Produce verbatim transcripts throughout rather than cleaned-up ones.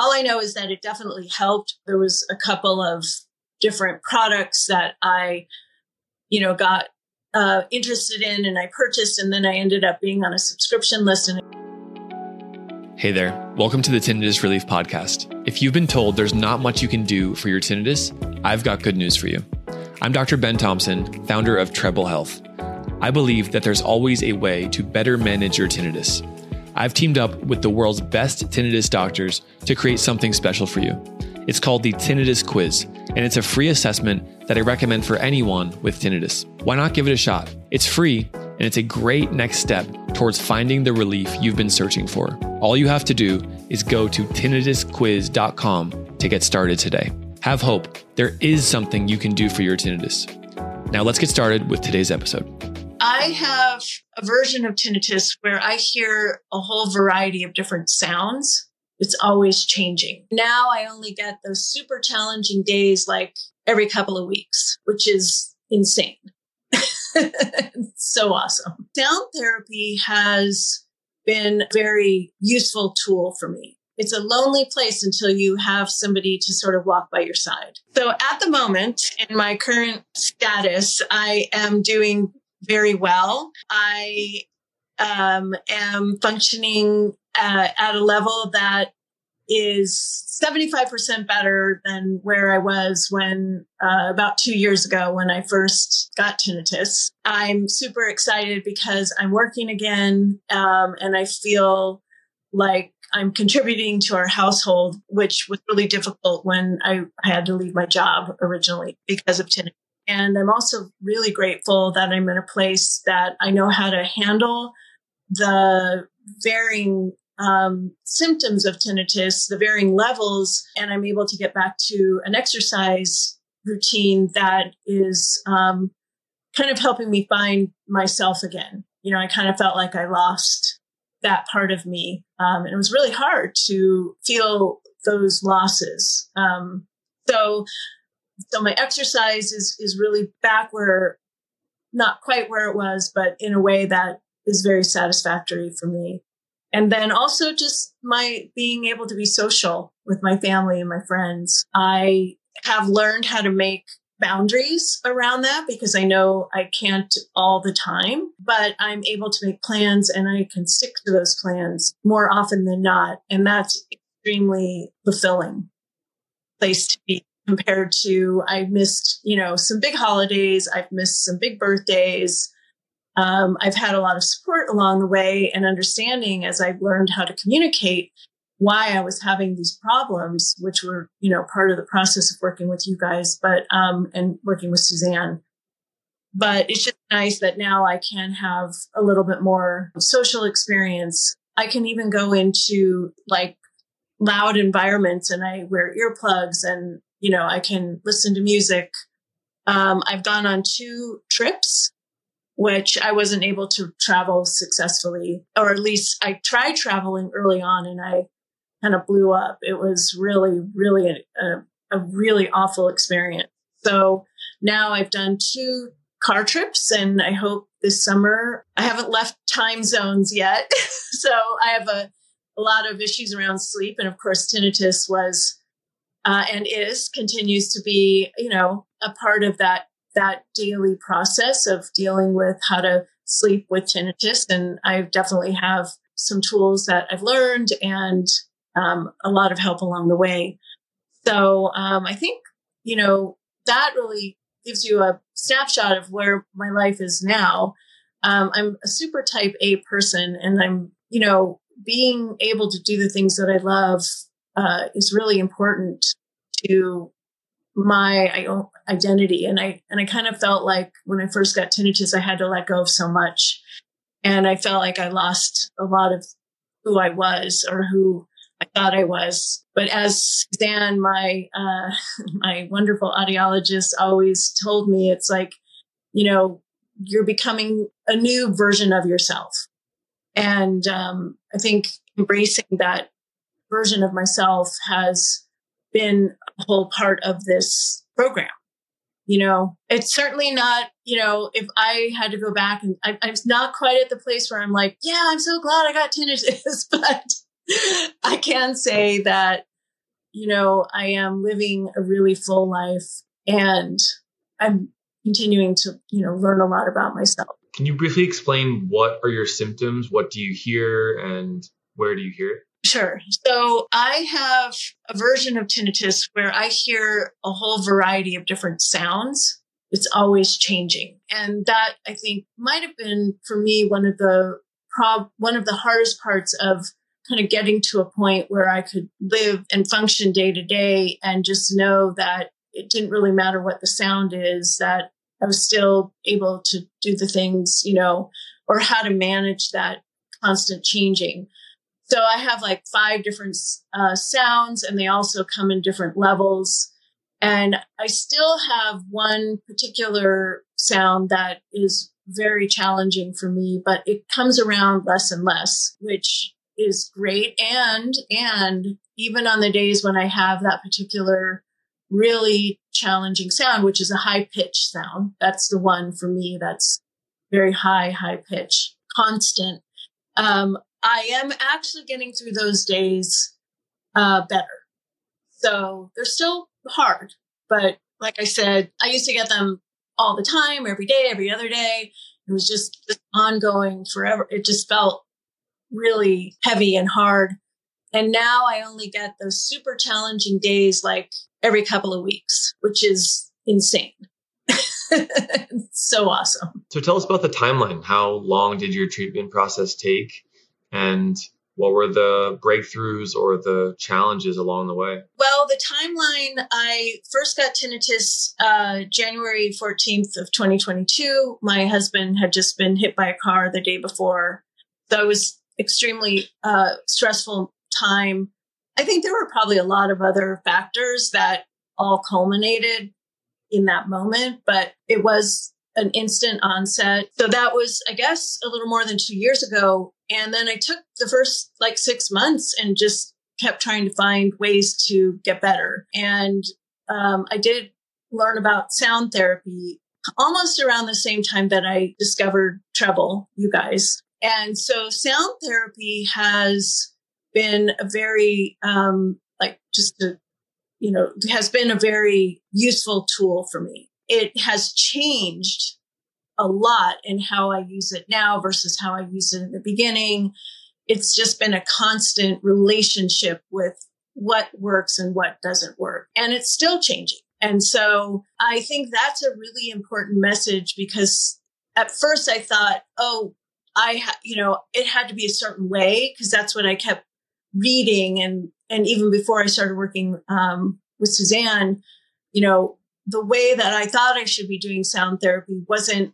all I know is that it definitely helped. There was a couple of different products that I, you know, got uh, interested in and I purchased, and then I ended up being on a subscription list. And Hey there, welcome to the Tinnitus Relief Podcast. If you've been told there's not much you can do for your tinnitus, I've got good news for you. I'm Doctor Ben Thompson, founder of Treble Health. I believe that there's always a way to better manage your tinnitus. I've teamed up with the world's best tinnitus doctors to create something special for you. It's called the Tinnitus Quiz, and it's a free assessment that I recommend for anyone with tinnitus. Why not give it a shot? It's free, and it's a great next step towards finding the relief you've been searching for. All you have to do is go to tinnitus quiz dot com to get started today. Have hope. There is something you can do for your tinnitus. Now let's get started with today's episode. I have a version of tinnitus where I hear a whole variety of different sounds. It's always changing. Now I only get those super challenging days like every couple of weeks, which is insane. So awesome. Sound therapy has been a very useful tool for me. It's a lonely place until you have somebody to sort of walk by your side. So at the moment, in my current status, I am doing very well. I um, am functioning uh, at a level that is seventy-five percent better than where I was when uh, about two years ago when I first got tinnitus. I'm super excited because I'm working again, um, and I feel like I'm contributing to our household, which was really difficult when I had to leave my job originally because of tinnitus. And I'm also really grateful that I'm in a place that I know how to handle the varying um, symptoms of tinnitus, the varying levels, and I'm able to get back to an exercise routine that is um, kind of helping me find myself again. You know, I kind of felt like I lost that part of me. Um, and it was really hard to feel those losses. Um, so, so my exercise is, is really back where, not quite where it was, but in a way that is very satisfactory for me. And then also just my being able to be social with my family and my friends. I have learned how to make boundaries around that because I know I can't all the time, but I'm able to make plans and I can stick to those plans more often than not. And that's extremely fulfilling place to be compared to I missed, you know, some big holidays. I've missed some big birthdays. Um, I've had a lot of support along the way and understanding as I've learned how to communicate why I was having these problems, which were, you know, part of the process of working with you guys, but, um, and working with Suzanne. But it's just nice that now I can have a little bit more social experience. I can even go into like loud environments and I wear earplugs and, you know, I can listen to music. Um, I've gone on two trips, which I wasn't able to travel successfully, or at least I tried traveling early on and I kind of blew up. It was really, really a, a really awful experience. So now I've done two car trips and I hope this summer, I haven't left time zones yet. So I have a, a lot of issues around sleep. And of course, tinnitus was uh, and is, continues to be, you know, a part of that that daily process of dealing with how to sleep with tinnitus. And I definitely have some tools that I've learned and um, a lot of help along the way. So um, I think, you know, that really gives you a snapshot of where my life is now. Um, I'm a super type A person and I'm, you know, being able to do the things that I love uh, is really important to my identity. And I, and I kind of felt like when I first got tinnitus, I had to let go of so much. And I felt like I lost a lot of who I was or who I thought I was. But as Suzanne, my, uh, my wonderful audiologist always told me, it's like, you know, you're becoming a new version of yourself. And, um, I think embracing that version of myself has been a whole part of this program. You know, it's certainly not, you know, if I had to go back and I, I'm not quite at the place where I'm like, yeah, I'm so glad I got tinnitus, but I can say that you know, I am living a really full life and I'm continuing to, you know, learn a lot about myself. Can you briefly explain what are your symptoms? What do you hear and where do you hear it? Sure. So I have a version of tinnitus where I hear a whole variety of different sounds. It's always changing. And that, I think, might have been for me one of the prob- one of the hardest parts of kind of getting to a point where I could live and function day to day and just know that it didn't really matter what the sound is, that I was still able to do the things, you know, or how to manage that constant changing. So I have like five different uh, sounds, and they also come in different levels. And I still have one particular sound that is very challenging for me, but it comes around less and less, which is great. And, and even on the days when I have that particular really challenging sound, which is a high pitch sound, that's the one for me that's very high, high pitch, constant. Um, I am actually getting through those days uh, better. So they're still hard, but like I said, I used to get them all the time, every day, every other day. It was just, just ongoing forever. It just felt really heavy and hard. And now I only get those super challenging days like every couple of weeks, which is insane. So awesome. So tell us about the timeline. How long did your treatment process take? And what were the breakthroughs or the challenges along the way? Well, the timeline, I first got tinnitus uh, January fourteenth of twenty twenty-two. My husband had just been hit by a car the day before. So it was extremely uh, stressful time. I think there were probably a lot of other factors that all culminated in that moment, but it was an instant onset. So that was, I guess, a little more than two years ago. And then I took the first like six months and just kept trying to find ways to get better. And um, I did learn about sound therapy almost around the same time that I discovered Treble, you guys. And so sound therapy has been a very, um, like just a, you know, has been a very useful tool for me. It has changed a lot in how I use it now versus how I used it in the beginning. It's just been a constant relationship with what works and what doesn't work. And it's still changing. And so I think that's a really important message, because at first I thought, oh, I, ha- you know, it had to be a certain way, because that's what I kept reading. And, and even before I started working um, with Suzanne, you know, the way that I thought I should be doing sound therapy wasn't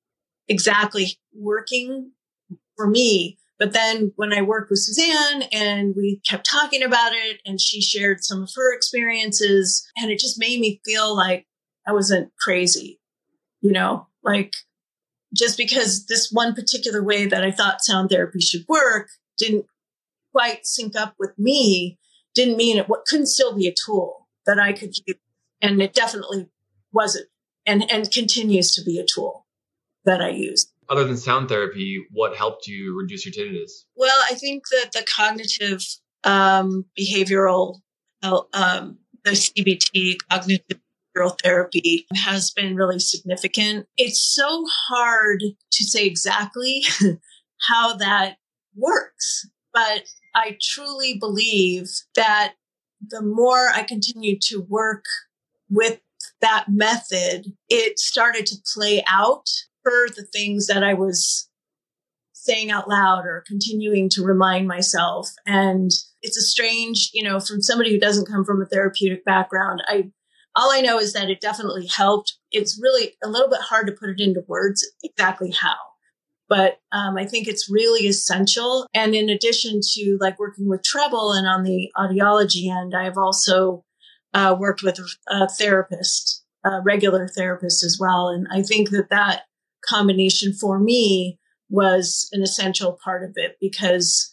exactly working for me. But then when I worked with Suzanne and we kept talking about it, and she shared some of her experiences, and it just made me feel like I wasn't crazy, you know, like just because this one particular way that I thought sound therapy should work didn't quite sync up with me, didn't mean it couldn't still be a tool that I could use. And it definitely wasn't, and, and continues to be a tool that I use. Other than sound therapy, what helped you reduce your tinnitus? Well, I think that the cognitive um, behavioral, um, the C B T, cognitive behavioral therapy, has been really significant. It's so hard to say exactly how that works, but I truly believe that the more I continue to work with that method, it started to play out for the things that I was saying out loud or continuing to remind myself. And it's a strange, you know, from somebody who doesn't come from a therapeutic background, I, all I know is that it definitely helped. It's really a little bit hard to put it into words exactly how, but um, I think it's really essential. And in addition to like working with Treble and on the audiology end, I've also uh, worked with a therapist, a regular therapist as well. And I think that that combination for me was an essential part of it, because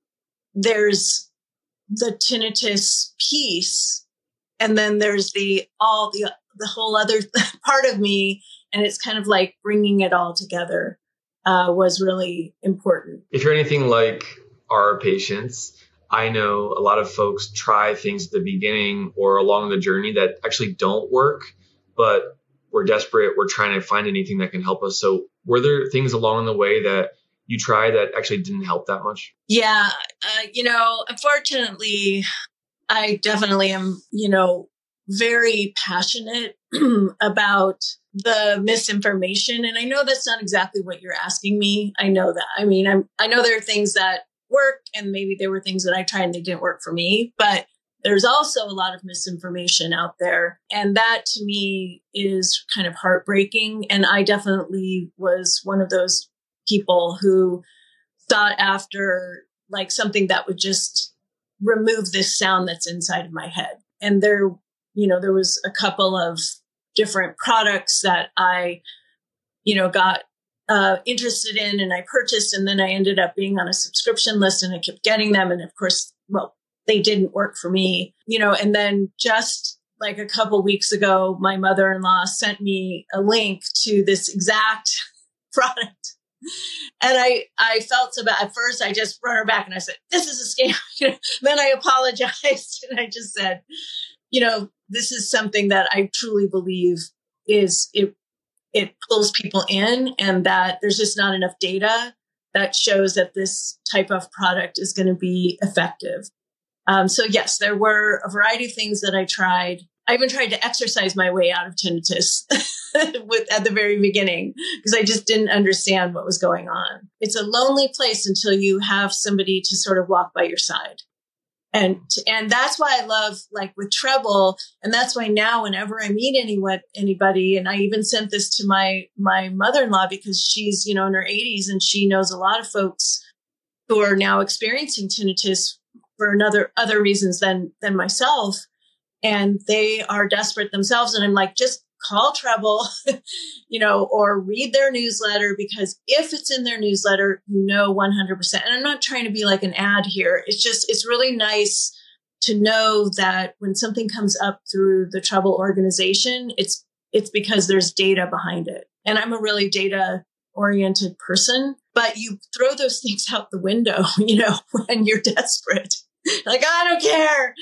there's the tinnitus piece, and then there's the all the the whole other part of me, and it's kind of like bringing it all together uh, was really important. If you're anything like our patients, I know a lot of folks try things at the beginning or along the journey that actually don't work, but we're desperate. We're trying to find anything that can help us. So were there things along the way that you tried that actually didn't help that much? Yeah. Uh, you know, unfortunately, I definitely am, you know, very passionate about the misinformation. And I know that's not exactly what you're asking me. I know that. I mean, I'm, I know there are things that work and maybe there were things that I tried and they didn't work for me, but there's also a lot of misinformation out there. And that to me is kind of heartbreaking. And I definitely was one of those people who sought after like something that would just remove this sound that's inside of my head. And there, you know, there was a couple of different products that I, you know, got uh, interested in and I purchased, and then I ended up being on a subscription list and I kept getting them. And of course, well, they didn't work for me, you know, and then just like a couple weeks ago, my mother-in-law sent me a link to this exact product. And I, I felt so bad. At first, I just brought her back and I said, this is a scam. You know, then I apologized and I just said, you know, this is something that I truly believe is it, it pulls people in, and that there's just not enough data that shows that this type of product is going to be effective. Um, so yes, there were a variety of things that I tried. I even tried to exercise my way out of tinnitus with, at the very beginning, because I just didn't understand what was going on. It's a lonely place until you have somebody to sort of walk by your side. And, and that's why I love, like with Treble. And that's why now whenever I meet anyone, anybody, and I even sent this to my, my mother-in-law because she's, you know, in her eighties and she knows a lot of folks who are now experiencing tinnitus for another, other reasons than, than myself. And they are desperate themselves. And I'm like, just call Treble, you know, or read their newsletter, because if it's in their newsletter, you know, one hundred percent. And I'm not trying to be like an ad here. It's just, it's really nice to know that when something comes up through the Treble organization, it's, it's because there's data behind it. And I'm a really data oriented person, but you throw those things out the window, you know, when you're desperate, like, I don't care,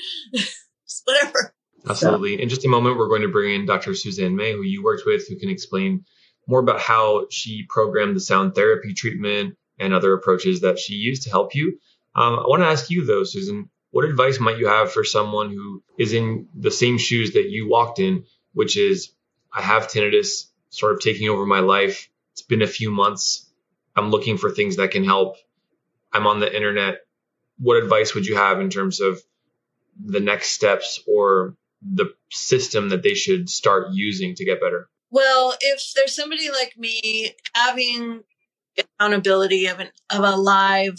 whatever. Absolutely. In just a moment, we're going to bring in Doctor Suzanne May, who you worked with, who can explain more about how she programmed the sound therapy treatment and other approaches that she used to help you. Um, I want to ask you, though, Susan, what advice might you have for someone who is in the same shoes that you walked in, which is, I have tinnitus sort of taking over my life. It's been a few months. I'm looking for things that can help. I'm on the internet. What advice would you have in terms of the next steps or the system that they should start using to get better? Well, if there's somebody like me, having accountability of an of a live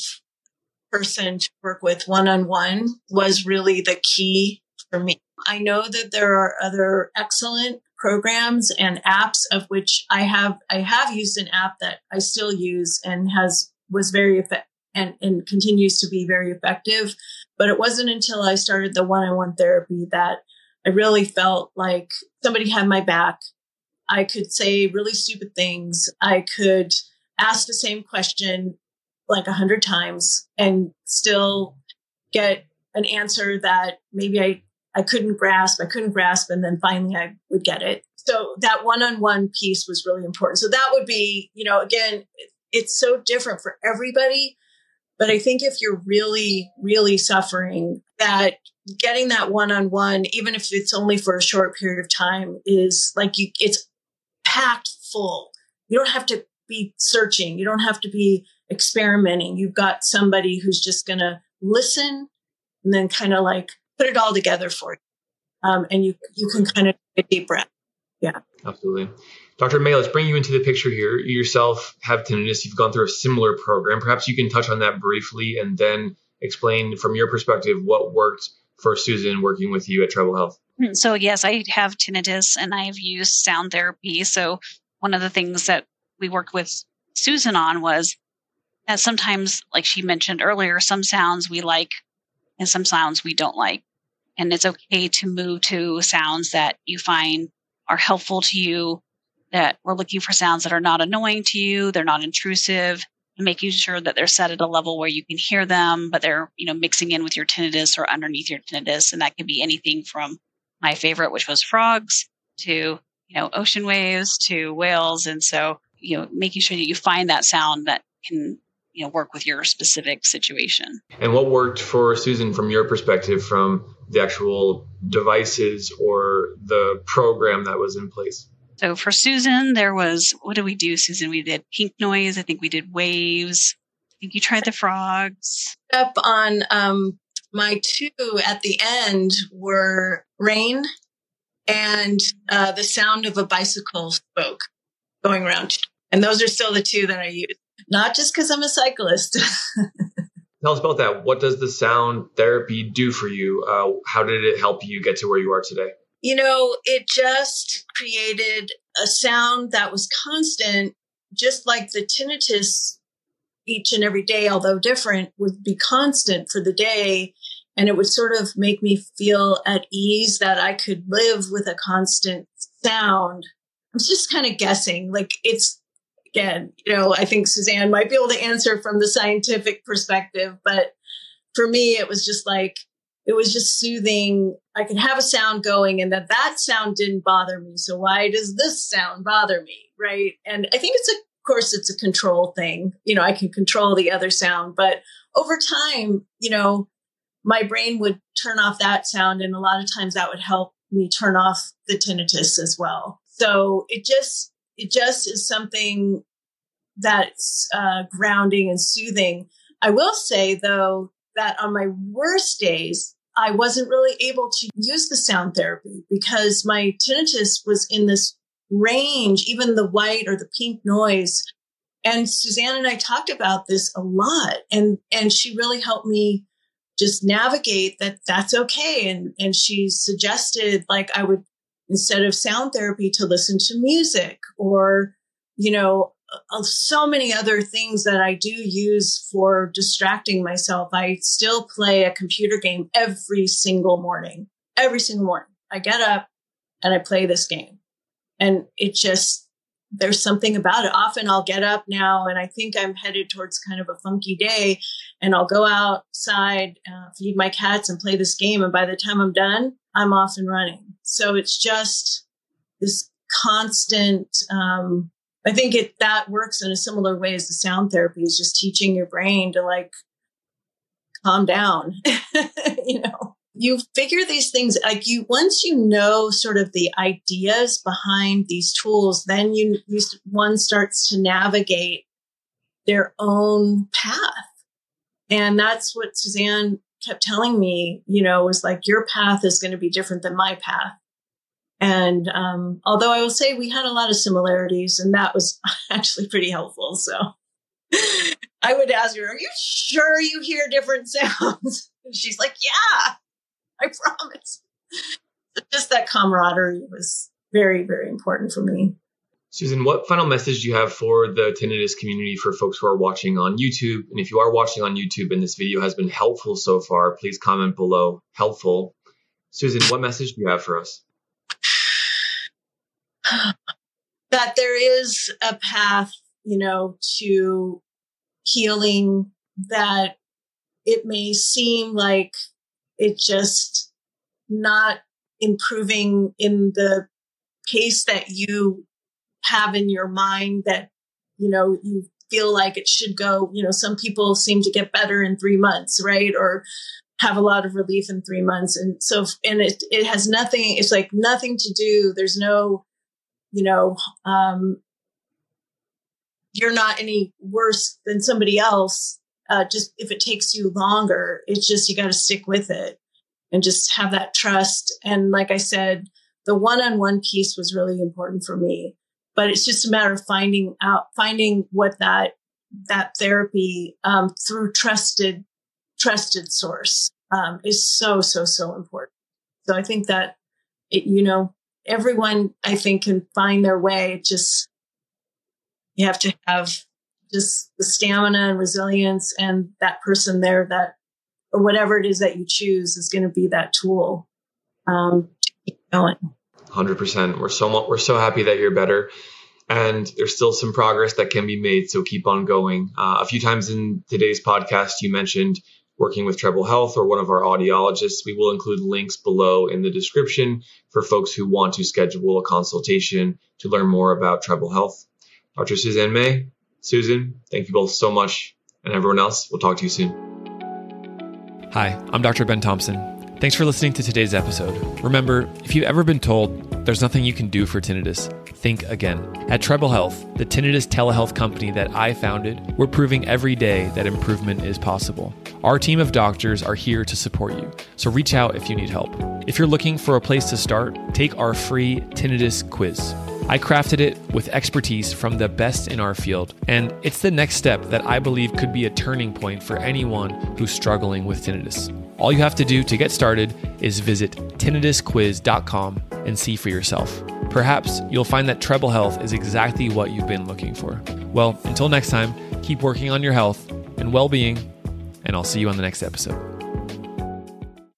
person to work with one-on-one was really the key for me. I know that there are other excellent programs and apps, of which I have I have used an app that I still use and has was very effective and, and continues to be very effective. But it wasn't until I started the one-on-one therapy that I really felt like somebody had my back. I could say really stupid things. I could ask the same question like a hundred times and still get an answer that maybe I, I couldn't grasp. I couldn't grasp. And then finally I would get it. So that one-on-one piece was really important. So that would be, you know, again, it's so different for everybody. But I think if you're really, really suffering, that getting that one-on-one, even if it's only for a short period of time, is like you, it's packed full. You don't have to be searching. You don't have to be experimenting. You've got somebody who's just going to listen and then kind of like put it all together for you. Um, and you, you can kind of take a deep breath. Yeah. Absolutely. Doctor May, let's bring you into the picture here. You yourself have tinnitus. You've gone through a similar program. Perhaps you can touch on that briefly and then explain from your perspective what worked for Susan working with you at Treble Health. So yes, I have tinnitus and I've used sound therapy. So one of the things that we worked with Susan on was that sometimes, like she mentioned earlier, some sounds we like and some sounds we don't like. And it's okay to move to sounds that you find are helpful to you, that we're looking for sounds that are not annoying to you, they're not intrusive, and making sure that they're set at a level where you can hear them, but they're, you know, mixing in with your tinnitus or underneath your tinnitus. And that could be anything from my favorite, which was frogs, to, you know, ocean waves, to whales. And so, you know, making sure that you find that sound that can, you know, work with your specific situation. And what worked for Susan from your perspective, from the actual devices or the program that was in place? So for Susan, there was, what did we do, Susan? We did pink noise. I think we did waves. I think you tried the frogs. Up on um, my two at the end were rain and uh, the sound of a bicycle spoke going around. And those are still the two that I use, not just because I'm a cyclist. Tell us about that. What does the sound therapy do for you? Uh, how did it help you get to where you are today? You know, it just created a sound that was constant, just like the tinnitus each and every day, although different, would be constant for the day. And it would sort of make me feel at ease that I could live with a constant sound. I'm just kind of guessing, like it's, again, you know, I think Suzanne might be able to answer from the scientific perspective, but for me, it was just like, it was just soothing. I could have a sound going and that that sound didn't bother me. So why does this sound bother me? Right. And I think it's a, of course, it's a control thing. You know, I can control the other sound, but over time, you know, my brain would turn off that sound. And a lot of times that would help me turn off the tinnitus as well. So it just, it just is something that's uh, grounding and soothing. I will say though, that on my worst days, I wasn't really able to use the sound therapy because my tinnitus was in this range, even the white or the pink noise. And Suzanne and I talked about this a lot. And, and she really helped me just navigate that that's okay. And, and she suggested like I would, instead of sound therapy, to listen to music or, you know, so many other things that I do use for distracting myself. I still play a computer game every single morning, every single morning. I get up and I play this game and it just, there's something about it. Often I'll get up now and I think I'm headed towards kind of a funky day and I'll go outside, uh, feed my cats and play this game. And by the time I'm done, I'm off and running. So it's just this constant, um, I think it that works in a similar way as the sound therapy is just teaching your brain to like calm down. You know, you figure these things like you once you know sort of the ideas behind these tools, then you, you one starts to navigate their own path. And that's what Suzanne kept telling me, you know, was like your path is going to be different than my path. And um, although I will say we had a lot of similarities and that was actually pretty helpful. So I would ask her, are you sure you hear different sounds? And she's like, yeah, I promise. Just that camaraderie was very, very important for me. Susan, what final message do you have for the tinnitus community, for folks who are watching on YouTube? And if you are watching on YouTube and this video has been helpful so far, please comment below, helpful. Susan, what message do you have for us? That there is a path, you know, to healing, that it may seem like it's just not improving in the pace that you have in your mind, that, you know, you feel like it should go. You know, some people seem to get better in three months, right? Or have a lot of relief in three months. And so, and it, it has nothing, it's like nothing to do. There's no, you know, um, you're not any worse than somebody else. Uh, just if it takes you longer, it's just, you got to stick with it and just have that trust. And like I said, the one-on-one piece was really important for me, but it's just a matter of finding out, finding what that, that therapy, um, through trusted, trusted source, um, is so, so, so important. So I think that it, you know, everyone, I think, can find their way. Just, you have to have just the stamina and resilience, and that person there that, or whatever it is that you choose is going to be that tool, um, to keep going. one hundred percent. We're so, we're so happy that you're better. and there's still some progress that can be made, so keep on going. Uh, a few times in today's podcast, you mentioned working with Treble Health or one of our audiologists. We will include links below in the description for folks who want to schedule a consultation to learn more about Treble Health. Doctor Suzanne May, Susan, thank you both so much. And everyone else, we'll talk to you soon. Hi, I'm Doctor Ben Thompson. Thanks for listening to today's episode. Remember, if you've ever been told there's nothing you can do for tinnitus, think again. At Treble Health, the tinnitus telehealth company that I founded, we're proving every day that improvement is possible. Our team of doctors are here to support you, so reach out if you need help. If you're looking for a place to start, take our free tinnitus quiz. I crafted it with expertise from the best in our field, and it's the next step that I believe could be a turning point for anyone who's struggling with tinnitus. All you have to do to get started is visit tinnitus quiz dot com and see for yourself. Perhaps you'll find that Treble Health is exactly what you've been looking for. Well, until next time, keep working on your health and well-being, and I'll see you on the next episode.